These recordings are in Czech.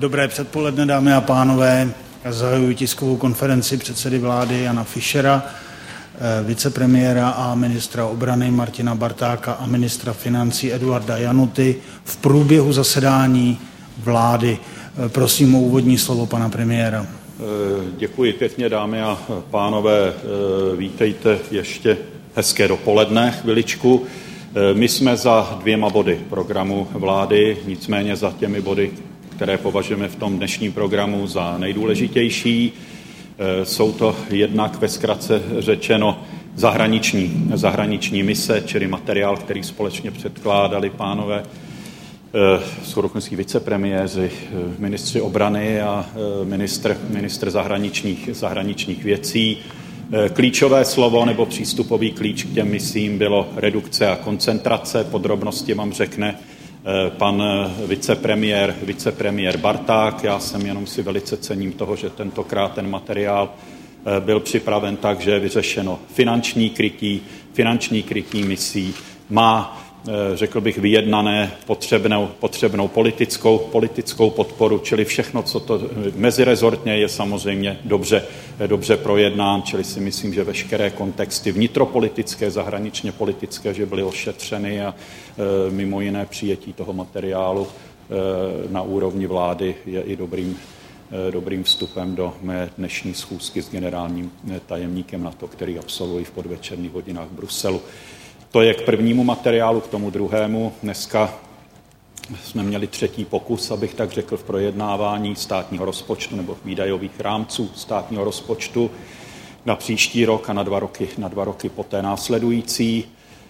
Dobré předpoledne, dámy a pánové. Zahajuji tiskovou konferenci předsedy vlády Jana Fischera, vicepremiéra a ministra obrany Martina Bartáka a ministra financí Eduarda Januty v průběhu zasedání vlády. Prosím o úvodní slovo pana premiéra. Děkuji pěkně, dámy a pánové. Vítejte ještě hezké dopoledne, chviličku. My jsme za 2 body programu vlády, nicméně za těmi body, které považujeme v tom dnešním programu za nejdůležitější. Jsou to jednak ve zkratce řečeno zahraniční mise, čili materiál, který společně předkládali pánové skorokonský vicepremiéři, ministři obrany a ministr zahraničních věcí. Klíčové slovo nebo přístupový klíč k těm misím bylo redukce a koncentrace. Podrobnosti vám řekne pan vicepremiér Barták. Já jsem jenom si velice cením toho, že tentokrát ten materiál byl připraven tak, že je vyřešeno finanční krytí misí, má, řekl bych, vyjednané potřebnou politickou podporu, čili všechno, co to mezirezortně je samozřejmě dobře projednán, čili si myslím, že veškeré kontexty vnitropolitické, zahraničně politické, že byly ošetřeny a mimo jiné přijetí toho materiálu na úrovni vlády je i dobrým vstupem do mé dnešní schůzky s generálním tajemníkem NATO, který absolvuji v podvečerních hodinách v Bruselu. To je k prvnímu materiálu, k tomu druhému. Dneska jsme měli 3. pokus, abych tak řekl, v projednávání státního rozpočtu nebo výdajových rámců státního rozpočtu na příští rok a na 2 roky poté následující.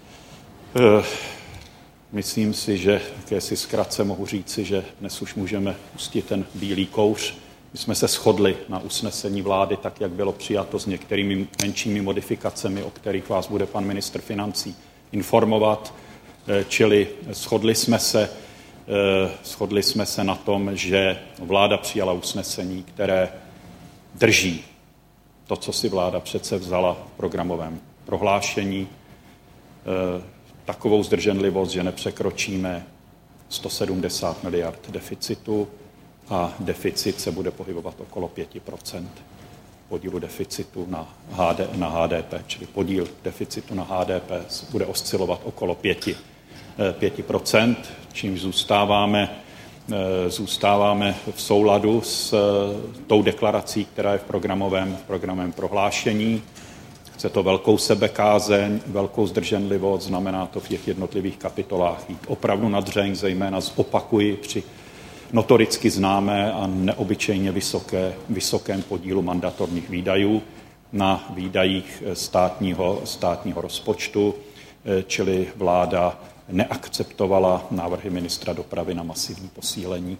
Myslím si, že jakési zkratce mohu říci, že dnes už můžeme pustit ten bílý kouř. My jsme se shodli na usnesení vlády, tak jak bylo přijato, s některými menšími modifikacemi, o kterých vás bude pan ministr financí informovat, čili shodli jsme se na tom, že vláda přijala usnesení, které drží to, co si vláda přece vzala v programovém prohlášení, takovou zdrženlivost, že nepřekročíme 170 miliard deficitu a deficit se bude pohybovat okolo 5% podílu deficitu na HDP, čili podíl deficitu na HDP bude oscilovat okolo 5%, čímž zůstáváme v souladu s tou deklarací, která je v programovém prohlášení. Chce to velkou sebekázeň, velkou zdrženlivost, znamená to v těch jednotlivých kapitolách jít opravdu na dřeň, zejména opakuji při notoricky známé a neobyčejně vysokém podílu mandatorních výdajů na výdajích státního rozpočtu, čili vláda neakceptovala návrhy ministra dopravy na masivní posílení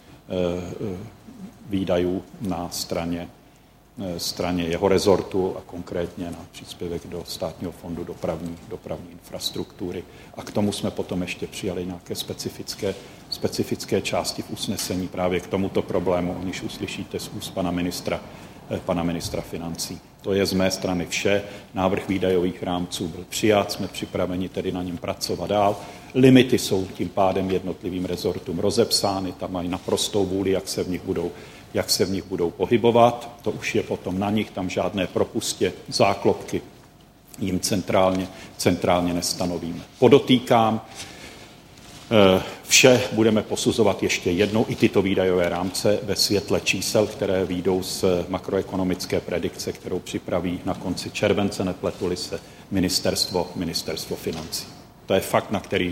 výdajů na straně jeho rezortu a konkrétně na příspěvek do Státního fondu dopravní infrastruktury. A k tomu jsme potom ještě přijali nějaké specifické části v usnesení právě k tomuto problému, o níž uslyšíte z úst pana ministra financí. To je z mé strany vše. Návrh výdajových rámců byl přijat, jsme připraveni tedy na něm pracovat dál. Limity jsou tím pádem jednotlivým rezortům rozepsány, tam mají naprostou vůli, jak se v nich budou pohybovat. To už je potom na nich, tam žádné propustě, záklopky jim centrálně nestanovíme. Podotýkám, vše budeme posuzovat ještě jednou, i tyto výdajové rámce ve světle čísel, které vyjdou z makroekonomické predikce, kterou připraví na konci července, nepletuli se ministerstvo financí. To je fakt, na který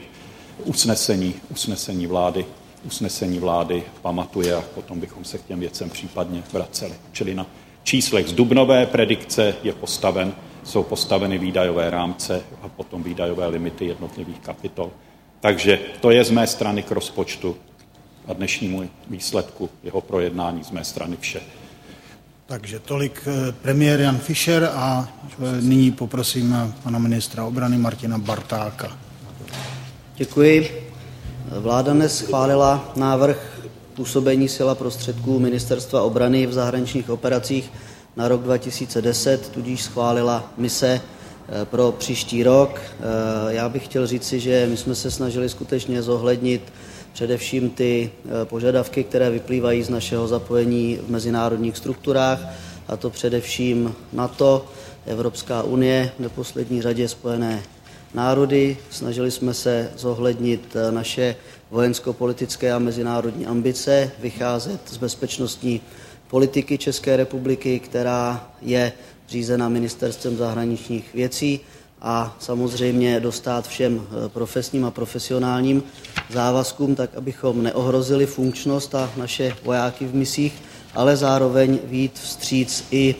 usnesení vlády pamatuje a potom bychom se k těm věcem případně vraceli. Čili na číslech z dubnové predikce jsou postaveny výdajové rámce a potom výdajové limity jednotlivých kapitol. Takže to je z mé strany k rozpočtu a dnešnímu výsledku jeho projednání z mé strany vše. Takže tolik premiér Jan Fischer a nyní poprosím pana ministra obrany Martina Bartáka. Děkuji. Vláda dnes schválila návrh působení sil a prostředků Ministerstva obrany v zahraničních operacích na rok 2010, tudíž schválila mise pro příští rok. Já bych chtěl říci, že my jsme se snažili skutečně zohlednit především ty požadavky, které vyplývají z našeho zapojení v mezinárodních strukturách, a to především NATO, Evropská unie, v neposlední řadě Spojené národy. Snažili jsme se zohlednit naše vojensko-politické a mezinárodní ambice, vycházet z bezpečnostní politiky České republiky, která je řízena Ministerstvem zahraničních věcí, a samozřejmě dostát všem profesním a profesionálním závazkům, tak abychom neohrozili funkčnost a naše vojáky v misích, ale zároveň vyjít vstříc i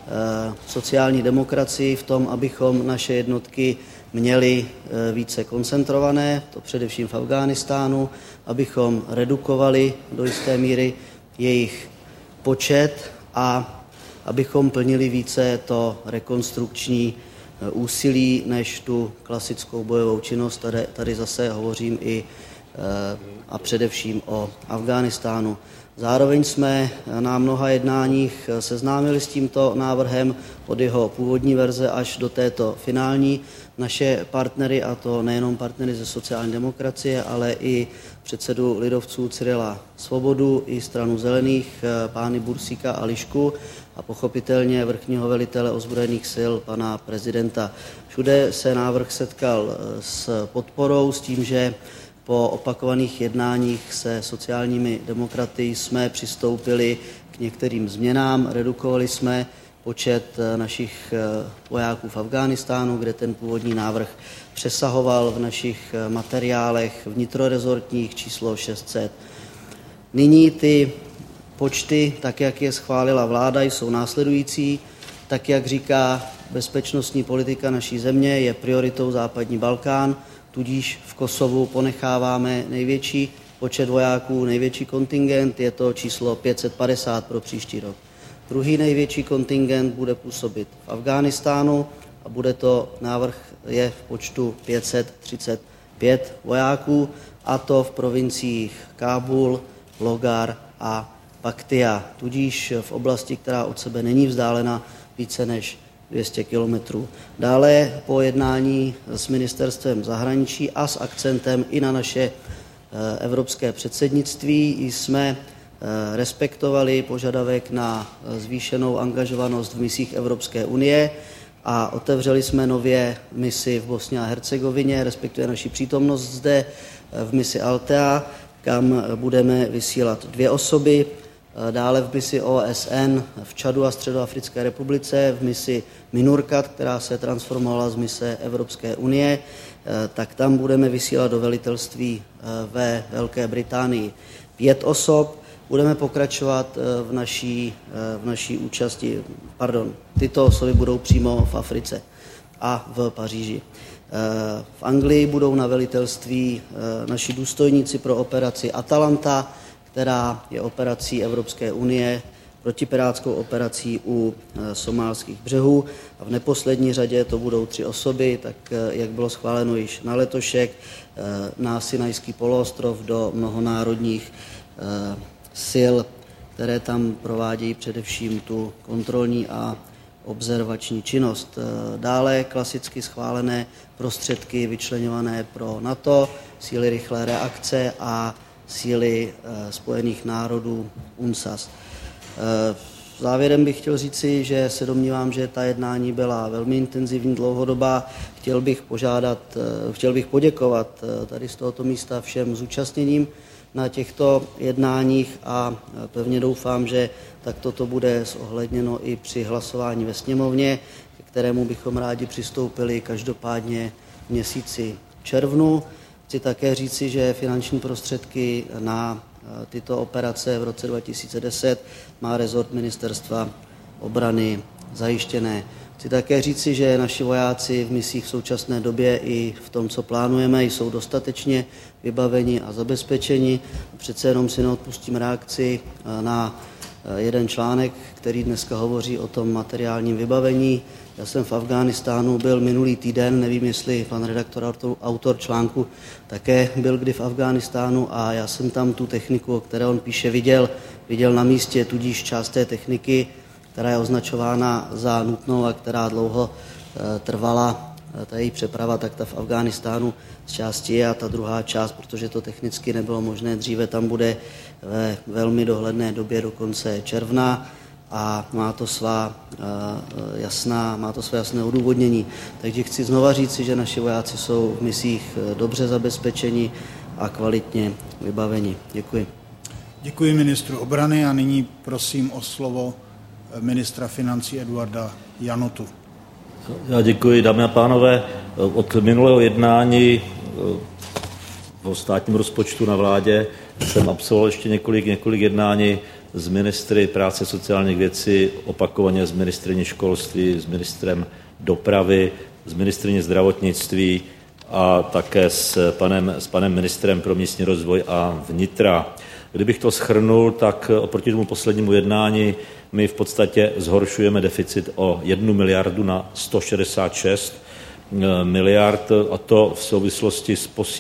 sociální demokracii v tom, abychom naše jednotky měli více koncentrované, to především v Afghánistánu, abychom redukovali do jisté míry jejich počet a abychom plnili více to rekonstrukční úsilí než tu klasickou bojovou činnost. Tady zase hovořím i a především o Afghánistánu. Zároveň jsme na mnoha jednáních seznámili s tímto návrhem od jeho původní verze až do této finální naše partnery, a to nejenom partnery ze sociální demokracie, ale i předsedu lidovců Cyrila Svobodu, i stranu zelených, pány Bursíka a Lišku, a pochopitelně vrchního velitele ozbrojených sil, pana prezidenta. Všude se návrh setkal s podporou, s tím, že po opakovaných jednáních se sociálními demokraty jsme přistoupili k některým změnám. Redukovali jsme počet našich vojáků v Afghánistánu, kde ten původní návrh přesahoval v našich materiálech vnitrorezortních číslo 600. Nyní ty počty, tak jak je schválila vláda, jsou následující. Tak jak říká bezpečnostní politika naší země, je prioritou západní Balkán, tudíž v Kosovu ponecháváme největší počet vojáků, největší kontingent, je to číslo 550 pro příští rok. Druhý největší kontingent bude působit v Afghánistánu a bude to, návrh je v počtu 535 vojáků, a to v provinciích Kábul, Logar a Paktia, tudíž v oblasti, která od sebe není vzdálena více než 200 kilometrů. Dále po jednání s ministerstvem zahraničí a s akcentem i na naše evropské předsednictví jsme respektovali požadavek na zvýšenou angažovanost v misích Evropské unie a otevřeli jsme nově misi v Bosně a Hercegovině, respektive naši přítomnost zde v misi Altea, kam budeme vysílat 2 osoby. Dále v misi OSN v Čadu a Středoafrické republice, v misi MINURCAT, která se transformovala z mise Evropské unie, tak tam budeme vysílat do velitelství ve Velké Británii 5 osob. Budeme pokračovat v naší účasti, tyto osoby budou přímo v Africe a v Paříži. V Anglii budou na velitelství naši důstojníci pro operaci Atalanta, která je operací Evropské unie, protipirátskou operací u somálských břehů. A v neposlední řadě to budou 3 osoby, tak jak bylo schváleno již na letošek, na Sinajský poloostrov do mnohonárodních sil, které tam provádějí především tu kontrolní a observační činnost. Dále klasicky schválené prostředky vyčleňované pro NATO, síly rychlé reakce a síly Spojených národů UNSAS. Závěrem bych chtěl říci, že se domnívám, že ta jednání byla velmi intenzivní, dlouhodobá. Chtěl bych poděkovat tady z tohoto místa všem zúčastněným na těchto jednáních a pevně doufám, že takto to bude zohledněno i při hlasování ve sněmovně, ke kterému bychom rádi přistoupili každopádně v měsíci červnu. Chci také říci, že finanční prostředky na tyto operace v roce 2010 má rezort Ministerstva obrany zajištěné. Chci také říci, že naši vojáci v misích v současné době i v tom, co plánujeme, jsou dostatečně vybaveni a zabezpečeni. Přece jenom si neodpustím reakci na jeden článek, který dneska hovoří o tom materiálním vybavení. Já jsem v Afghánistánu byl minulý týden, nevím, jestli pan redaktor, autor článku, také byl kdy v Afghánistánu a já jsem tam tu techniku, o které on píše, viděl na místě, tudíž část té techniky, která je označována za nutnou a která dlouho trvala ta její přeprava, tak ta v Afghánistánu z části je a ta druhá část, protože to technicky nebylo možné dříve, tam bude ve velmi dohledné době do konce června a má to jasné odůvodnění. Takže chci znova říci, že naši vojáci jsou v misích dobře zabezpečeni a kvalitně vybaveni. Děkuji. Děkuji ministru obrany a nyní prosím o slovo ministra financí Eduarda Janotu. Já děkuji, dámy a pánové. Od minulého jednání o státním rozpočtu na vládě jsem absolvoval ještě několik jednání s ministry práce sociálních věcí, opakovaně s ministryní školství, s ministrem dopravy, s ministryní zdravotnictví a také s panem ministrem pro místní rozvoj a vnitra. Kdybych to shrnul, tak oproti tomu poslednímu jednání my v podstatě zhoršujeme deficit o 1 miliardu na 166 miliard, a to v souvislosti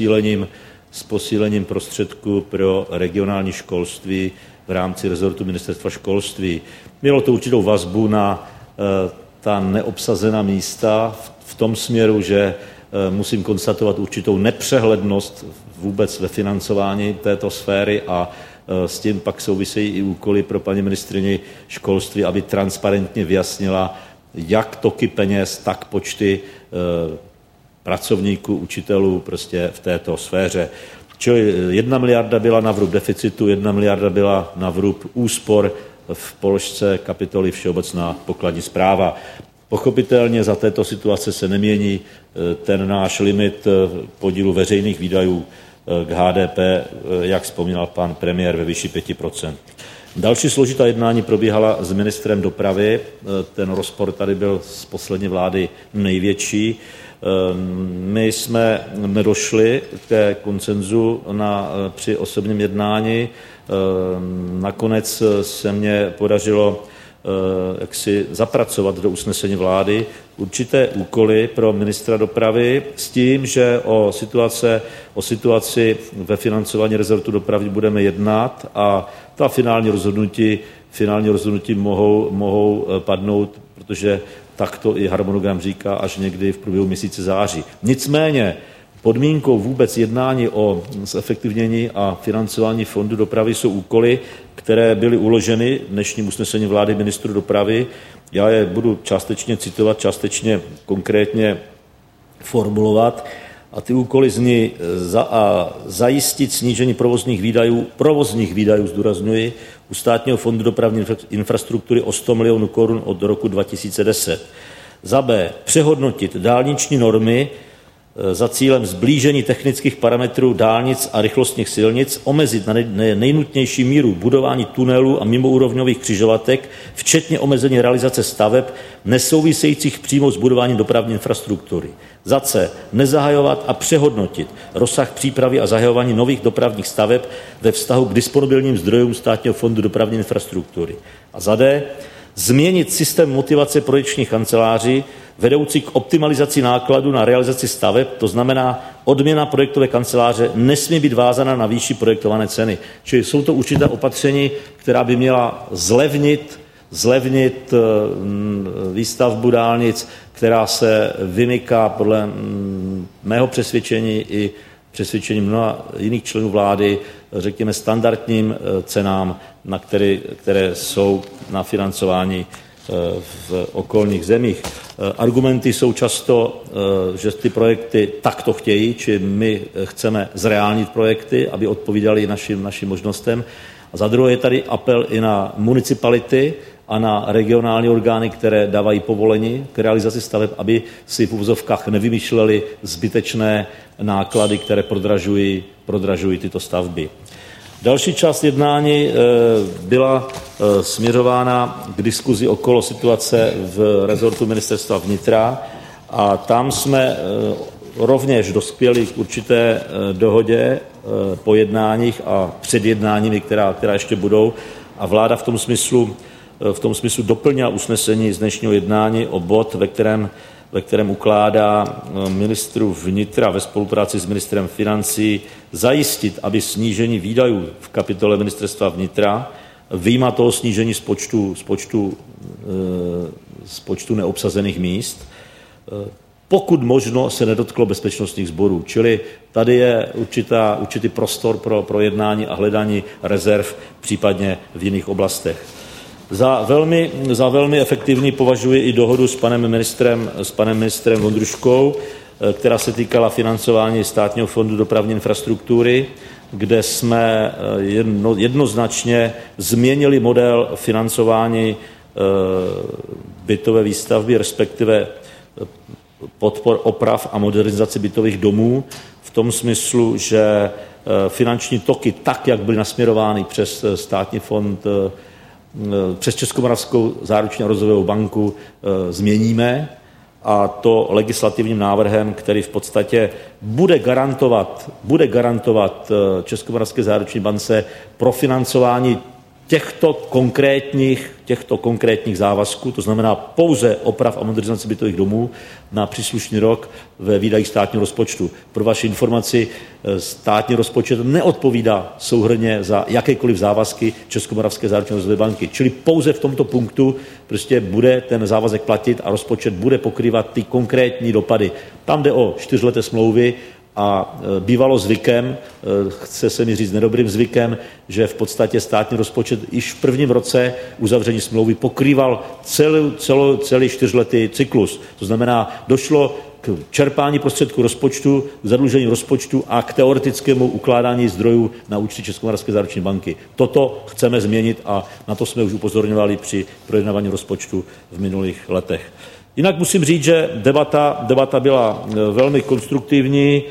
s posílením prostředků pro regionální školství v rámci rezortu ministerstva školství. Mělo to určitou vazbu na ta neobsazená místa v tom směru, že musím konstatovat určitou nepřehlednost vůbec ve financování této sféry a s tím pak souvisejí i úkoly pro paní ministryni školství, aby transparentně vyjasnila jak toky peněz, tak počty pracovníků, učitelů prostě v této sféře. Čili 1 miliarda byla na vrub deficitu, 1 miliarda byla na vrub úspor v položce kapitoly Všeobecná pokladní správa. Pochopitelně za této situace se nemění ten náš limit podílu veřejných výdajů k HDP, jak vzpomínal pan premiér, ve výši 5%. Další složitá jednání probíhala s ministrem dopravy. Ten rozpor tady byl z poslední vlády největší. My jsme nedošli ke konsenzu při osobním jednání. Nakonec se mně podařilo zapracovat do usnesení vlády určité úkoly pro ministra dopravy s tím, že o situaci ve financování rezortu dopravy budeme jednat a ta finální rozhodnutí mohou padnout, protože tak to i harmonogram říká, až někdy v průběhu měsíce září. Nicméně podmínkou vůbec jednání o zefektivnění a financování fondu dopravy jsou úkoly, které byly uloženy v dnešním usnesení vlády ministru dopravy. Já je budu částečně citovat, částečně konkrétně formulovat. A ty úkoly zní zajistit snížení provozních výdajů, zdůrazňuji, u Státního fondu dopravní infrastruktury o 100 milionů korun od roku 2010. Za B. Přehodnotit dálniční normy za cílem zblížení technických parametrů dálnic a rychlostních silnic, omezit na nejnutnější míru budování tunelů a mimoúrovňových křižovatek, včetně omezení realizace staveb nesouvisejících přímo s budováním dopravní infrastruktury. Za C. Nezahajovat a přehodnotit rozsah přípravy a zahajování nových dopravních staveb ve vztahu k disponibilním zdrojům Státního fondu dopravní infrastruktury. A za D. Změnit systém motivace projekčních kanceláří vedoucí k optimalizaci nákladů na realizaci staveb, to znamená, odměna projektové kanceláře nesmí být vázána na výši projektované ceny. Čili jsou to určité opatření, která by měla zlevnit výstavbu dálnic, která se vymyká podle mého přesvědčení i přesvědčení mnoha jiných členů vlády, řekněme, standardním cenám, které jsou na financování v okolních zemích. Argumenty jsou často, že ty projekty takto chtějí, či my chceme zreálnit projekty, aby odpovídaly našim možnostem. A za druhé je tady apel i na municipality a na regionální orgány, které dávají povolení k realizaci staveb, aby si v uvozovkách nevymýšleli zbytečné náklady, které prodražují tyto stavby. Další část jednání byla směřována k diskuzi okolo situace v rezortu ministerstva vnitra a tam jsme rovněž dospěli k určité dohodě po jednáních a před jednáními, která ještě budou, a vláda v tom smyslu doplnila usnesení z dnešního jednání o bod, ve kterém ukládá ministru vnitra ve spolupráci s ministrem financí zajistit, aby snížení výdajů v kapitole ministerstva vnitra, vyjma toho snížení z počtu neobsazených míst, pokud možno se nedotklo bezpečnostních sborů. Čili tady je určitý prostor pro jednání a hledání rezerv, případně v jiných oblastech. Za velmi efektivní považuji i dohodu s panem ministrem Vondruškou, která se týkala financování Státního fondu dopravní infrastruktury, kde jsme jednoznačně změnili model financování bytové výstavby, respektive podpor oprav a modernizaci bytových domů v tom smyslu, že finanční toky, tak, jak byly nasměrovány přes Státní fond, přes Českomoravskou záruční a rozvojovou banku, změníme, a to legislativním návrhem, který v podstatě bude garantovat Českomoravské záruční bance profinancování těchto konkrétních závazků, to znamená pouze oprav a modernizace bytových domů na příslušný rok ve výdajích státního rozpočtu. Pro vaši informaci, státní rozpočet neodpovídá souhrnně za jakékoliv závazky Českomoravské záruční rozvojové banky. Čili pouze v tomto punktu prostě bude ten závazek platit a rozpočet bude pokrývat ty konkrétní dopady. Tam jde o 4leté smlouvy, a bývalo zvykem, chce se mi říct nedobrým zvykem, že v podstatě státní rozpočet již v prvním roce uzavření smlouvy pokrýval celý 4letý cyklus. To znamená, došlo k čerpání prostředků rozpočtu, k zadlužení rozpočtu a k teoretickému ukládání zdrojů na účty Českomoravské záruční banky. Toto chceme změnit a na to jsme už upozorňovali při projednávání rozpočtu v minulých letech. Jinak musím říct, že debata byla velmi konstruktivní.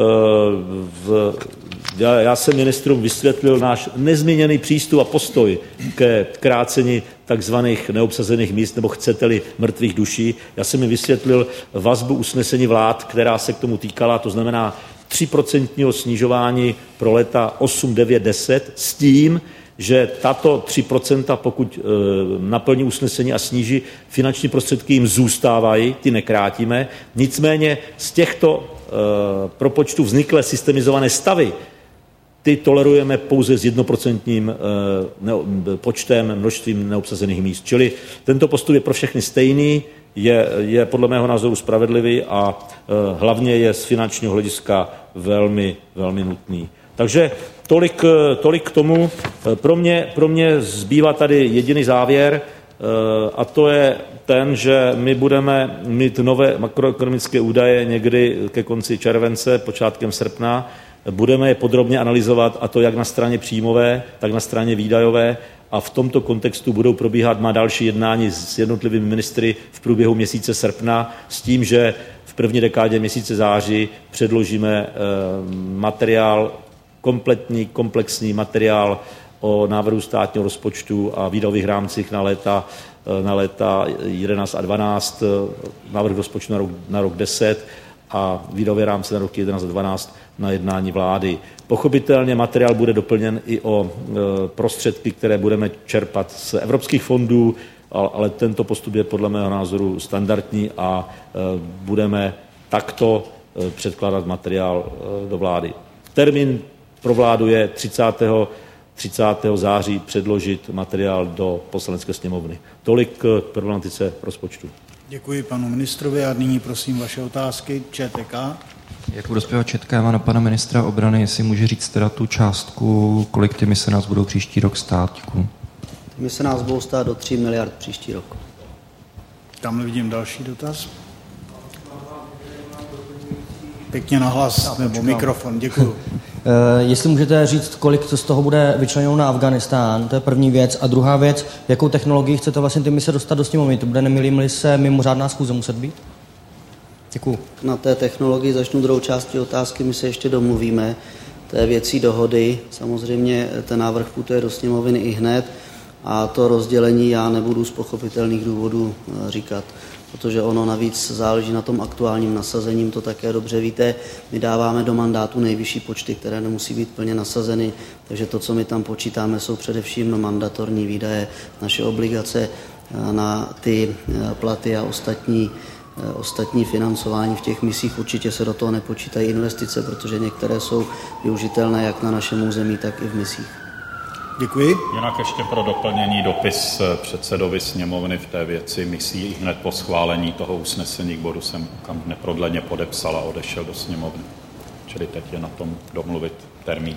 Já jsem ministrům vysvětlil náš nezměněný přístup a postoj ke krácení takzvaných neobsazených míst, nebo chcete-li mrtvých duší. Já jsem jim vysvětlil vazbu usnesení vlád, která se k tomu týkala, to znamená 3% snižování pro léta 8, 9, 10 s tím, že tato 3%, pokud naplní usnesení a sníží finanční prostředky, jim zůstávají, ty nekrátíme. Nicméně z těchto propočtů vzniklé systemizované stavy, ty tolerujeme pouze s 1% počtem, množstvím neobsazených míst. Čili tento postup je pro všechny stejný, je podle mého názoru spravedlivý a hlavně je z finančního hlediska velmi, velmi nutný. Takže tolik k tomu. Pro mě zbývá tady jediný závěr, a to je ten, že my budeme mít nové makroekonomické údaje někdy ke konci července, počátkem srpna. Budeme je podrobně analyzovat, a to jak na straně příjmové, tak na straně výdajové, a v tomto kontextu budou probíhat má další jednání s jednotlivými ministry v průběhu měsíce srpna s tím, že v první dekádě měsíce září předložíme materiál, komplexní materiál o návrhu státního rozpočtu a výdajových rámcích na léta 11 a 12, návrh rozpočtu na rok 10 a výdajové rámce na roky 11 a 12 na jednání vlády. Pochopitelně materiál bude doplněn i o prostředky, které budeme čerpat z evropských fondů, ale tento postup je podle mého názoru standardní a budeme takto předkládat materiál do vlády. Termín pro vládu je 30. září předložit materiál do Poslanecké sněmovny. Tolik k problematice rozpočtu. Děkuji panu ministrovi a nyní prosím vaše otázky. ČTK. Jako dospěvá ČTK má na pana ministra obrany, jestli může říct teda tu částku, kolik ty mise nás budou příští rok stát. Děkuji. Ty mise nás budou stát do 3 miliard příští rok. Tam vidím další dotaz. Pěkně nahlas, nebo mikrofon, děkuji. Jestli můžete říct, kolik z toho bude vyčleněno na Afghánistán, to je první věc. A druhá věc, jakou technologii chcete vlastně ty mise dostat do sněmovny? To bude, nemýlím-li se, mimořádná schůze muset být? Děkuji. Na té technologii začnu druhou části otázky, my se ještě domluvíme. To je věcí dohody. Samozřejmě ten návrh putuje do sněmovny i hned a to rozdělení já nebudu z pochopitelných důvodů říkat, protože ono navíc záleží na tom aktuálním nasazením, to také dobře víte. My dáváme do mandátu nejvyšší počty, které nemusí být plně nasazeny, takže to, co my tam počítáme, jsou především mandatorní výdaje, naše obligace na ty platy a ostatní financování v těch misích. Určitě se do toho nepočítají investice, protože některé jsou využitelné jak na našem území, tak i v misích. Děkuji. Jinak ještě pro doplnění dopis předsedovi sněmovny v té věci misí hned po schválení toho usnesení k bodu jsem kam neprodleně podepsal a odešel do sněmovny. Čili teď je na tom domluvit termín.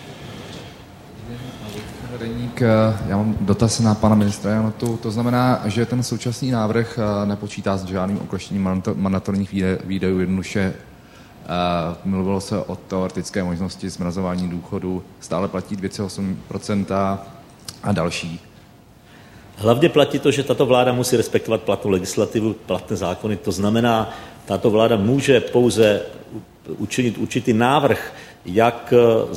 Já mám dotaz na pana ministra Janotu. To znamená, že ten současný návrh nepočítá s žádným okleštěním mandatorních výdajů, jednoduše mluvilo se o teoretické možnosti zmrazování důchodu, stále platí 2,8% a další. Hlavně platí to, že tato vláda musí respektovat platnou legislativu, platné zákony. To znamená, tato vláda může pouze učinit určitý návrh, jak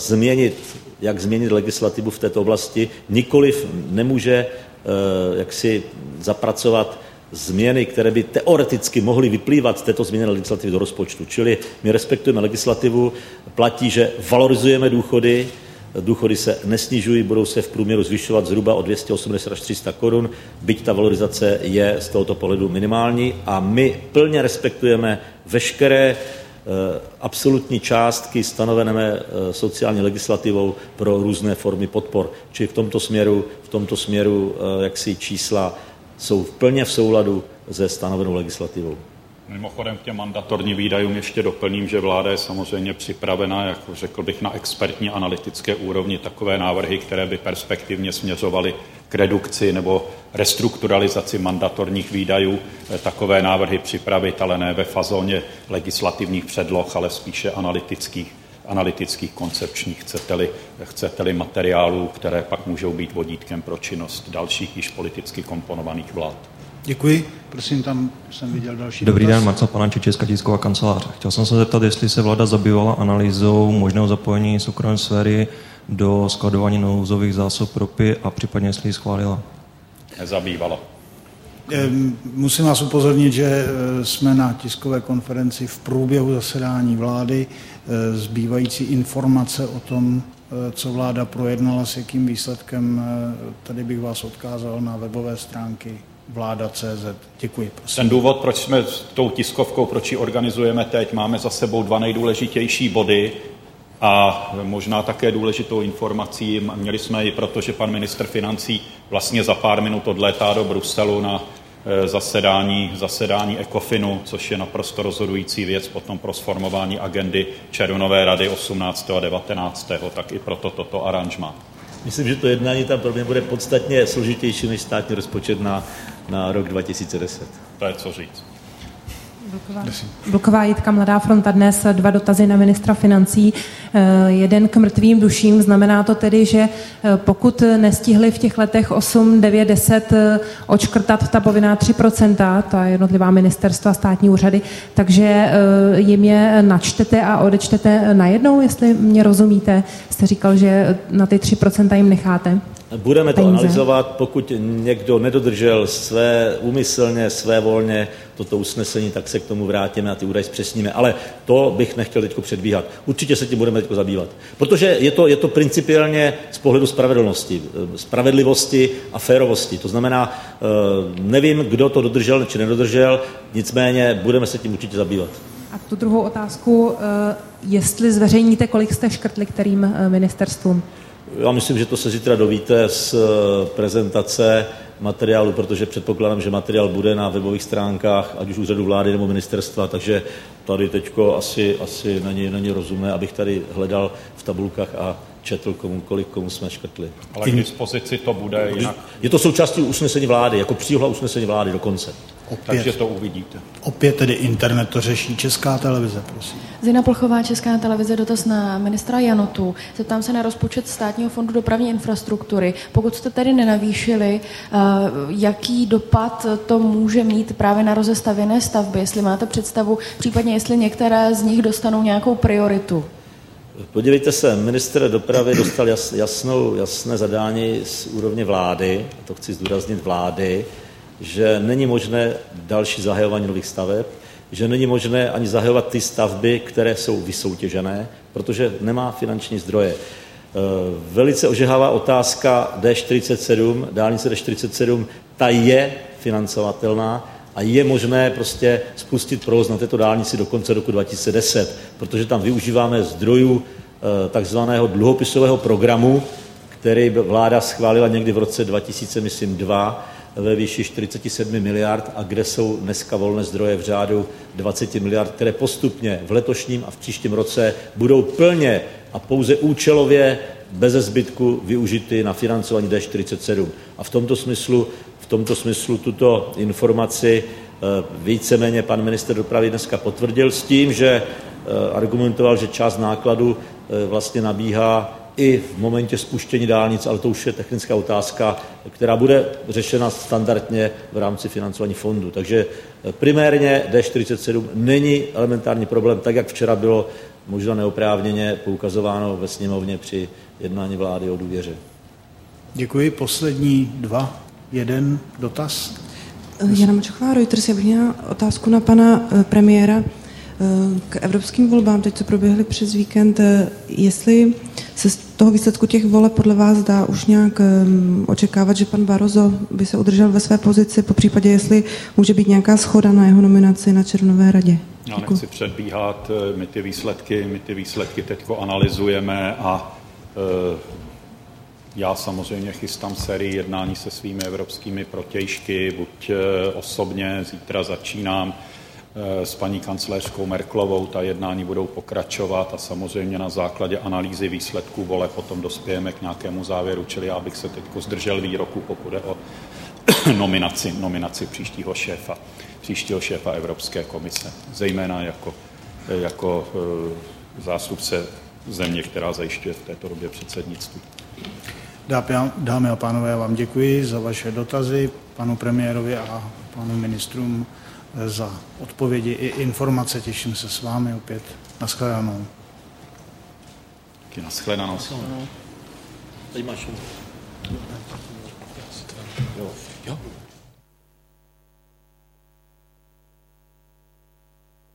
změnit legislativu v této oblasti, nikoliv nemůže jaksi zapracovat změny, které by teoreticky mohly vyplývat z této změny legislativy do rozpočtu. Čili my respektujeme legislativu, platí, že valorizujeme důchody, důchody se nesnižují, budou se v průměru zvyšovat zhruba o 280 až 300 korun, byť ta valorizace je z tohoto pohledu minimální a my plně respektujeme veškeré absolutní částky stanovené sociální legislativou pro různé formy podpor. Čili v tomto směru jaksi čísla jsou plně v souladu se stanovenou legislativou. Mimochodem k těm mandatorním výdajům ještě doplním, že vláda je samozřejmě připravena, jako řekl bych, na expertní analytické úrovni takové návrhy, které by perspektivně směřovaly k redukci nebo restrukturalizaci mandatorních výdajů. Takové návrhy připravit, ale ne ve fazóně legislativních předloh, ale spíše analytických koncepčních, chcete-li materiálů, které pak můžou být vodítkem pro činnost dalších již politicky komponovaných vlád. Děkuji. Prosím, tam jsem viděl další Dobrý dotaz. den, Marcel Panáček, Česká tisková kancelář. Chtěl jsem se zeptat, jestli se vláda zabývala analýzou možného zapojení soukromé sféry do skladování nouzových zásob ropy a případně jestli ji schválila. Nezabývala. Musím vás upozornit, že jsme na tiskové konferenci v průběhu zasedání vlády. Zbývající informace o tom, co vláda projednala, s jakým výsledkem, tady bych vás odkázal na webové stránky vláda.cz. Děkuji, prosím. Ten důvod, proč jsme tou tiskovkou, proč ji organizujeme teď, máme za sebou 2 nejdůležitější body a možná také důležitou informací. Měli jsme ji, protože pan ministr financí vlastně za pár minut odlétá do Bruselu na zasedání ECOFINu, což je naprosto rozhodující věc potom pro sformování agendy červnové rady 18. a 19. Tak i proto toto aranžmá. Myslím, že to jednání tam pro mě bude podstatně složitější než státní rozpočet na rok 2010. To je co říct. Vlková Jitka, Mladá fronta, dnes 2 dotazy na ministra financí. Jeden k mrtvým duším. Znamená to tedy, že pokud nestihli v těch letech 8, 9, 10 odškrtat ta povinná 3%, ta jednotlivá ministerstva, státní úřady, takže jim je načtete a odečtete najednou, jestli mě rozumíte. Jste říkal, že na ty 3% jim necháte. Budeme to analyzovat, pokud někdo nedodržel úmyslně, svévolně toto usnesení, tak se k tomu vrátíme a ty údaje zpřesníme. Ale to bych nechtěl teď předbíhat. Určitě se tím budeme teď zabývat. Protože je to principiálně z pohledu spravedlivosti a férovosti. To znamená, nevím, kdo to dodržel či nedodržel, nicméně budeme se tím určitě zabývat. A tu druhou otázku, jestli zveřejníte, kolik jste škrtli kterým ministerstvům? Já myslím, že to se zítra dovíte z prezentace materiálu, protože předpokládám, že materiál bude na webových stránkách, ať už úřadu vlády nebo ministerstva, takže tady teďko asi není rozumné, abych tady hledal v tabulkách a četl, komu jsme škrtli. Ale k dispozici to bude jinak. Je to součástí usnesení vlády, jako příloha usnesení vlády dokonce. Takže to uvidíte. Opět tedy internet to řeší. Česká televize, prosím. Zina Plchová, Česká televize, dotaz na ministra Janotu. Zeptám se na rozpočet Státního fondu dopravní infrastruktury. Pokud jste tedy nenavýšili, jaký dopad to může mít právě na rozestavěné stavby? Jestli máte představu, případně jestli některé z nich dostanou nějakou prioritu? Podívejte se, ministr dopravy dostal jasné zadání z úrovně vlády, a to chci zdůraznit vlády, že není možné další zahajování nových staveb, že není možné ani zahajovat ty stavby, které jsou vysoutěžené, protože nemá finanční zdroje. Velice ožehavá otázka D47, dálnice D47, ta je financovatelná a je možné prostě spustit provoz na této dálnici do konce roku 2010, protože tam využíváme zdrojů takzvaného dluhopisového programu, který vláda schválila někdy v roce 2002 ve výši 47 miliard a kde jsou dneska volné zdroje v řádu 20 miliard, které postupně v letošním a v příštím roce budou plně a pouze účelově beze zbytku využity na financování D47. A v tomto smyslu tuto informaci víceméně pan ministr dopravy dneska potvrdil s tím, že argumentoval, že část nákladu vlastně nabíhá i v momentě spuštění dálnic, ale to už je technická otázka, která bude řešena standardně v rámci financování fondu. Takže primárně D47 není elementární problém, tak jak včera bylo možná neoprávněně poukazováno ve sněmovně při jednání vlády o důvěře. Děkuji. Poslední jeden dotaz. Jana Mačochová, Reuters. Já bych měla otázku na pana premiéra k evropským volbám, teď co proběhly přes víkend, jestli se z toho výsledku těch voleb podle vás dá už nějak očekávat, že pan Barroso by se udržel ve své pozici, popřípadě jestli může být nějaká shoda na jeho nominaci na Červnové radě. Já nechci předbíhat, my ty výsledky teďko analyzujeme a já samozřejmě chystám sérii jednání se svými evropskými protějšky, buď osobně, zítra začínám s paní kancléřkou Merkelovou, ta jednání budou pokračovat a samozřejmě na základě analýzy výsledků voleb potom dospějeme k nějakému závěru, čili já bych se teď zdržel výroku, pokud jde o nominaci příštího šéfa Evropské komise, zejména jako zástupce země, která zajišťuje v této době předsednictví. Dámy a pánové, já vám děkuji za vaše dotazy, panu premiérovi a panu ministrům za odpovědi i informace. Těším se s vámi opět. Naschledanou. Naschledanou. Tady máš. Jo.